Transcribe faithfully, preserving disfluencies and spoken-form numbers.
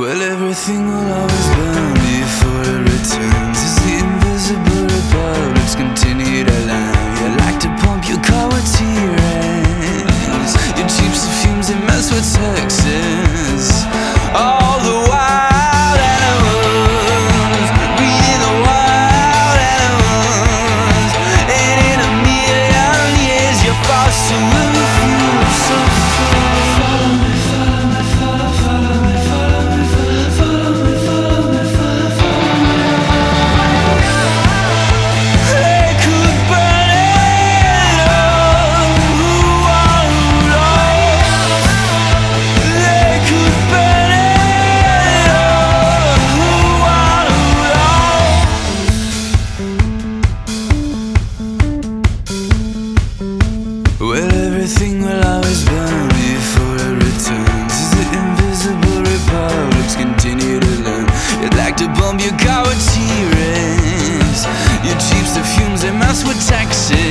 Well, everything will always burn before it returns. As the invisible republics continue to land, you like to pump your car with T-Rex. Your cheap fumes and mess with Texas. All the wild animals, breathing the wild animals. And in a million years your fossil will feel so cold. Follow me, follow me, follow, follow me, follow me, follow me, follow me, follow, follow me. They could burn it all. Who are lost? They could burn it all. Who are lost? Well, everything will always burn before it returns. As the invisible republics continue to learn, you'd like to bump your car with T-Rex. Your Jeeps, the fumes, they mess with Texas.